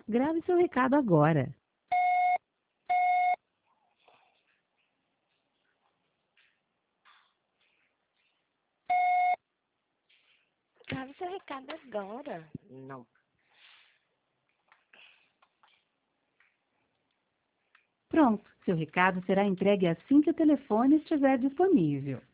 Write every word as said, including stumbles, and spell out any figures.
Grave seu recado agora. Grave seu recado agora. Não. Pronto, seu recado será entregue assim que o telefone estiver disponível.